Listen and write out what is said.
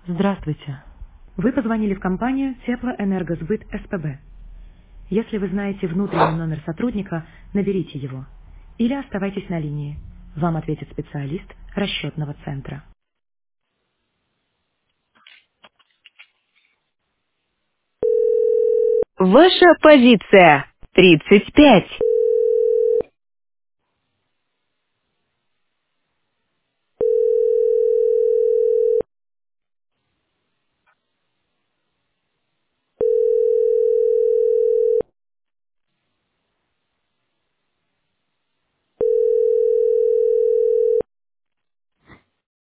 Здравствуйте. Вы позвонили в компанию Теплоэнергосбыт СПБ. Если вы знаете внутренний номер сотрудника, наберите его. Или оставайтесь на линии. Вам ответит специалист расчетного центра. Ваша позиция 35.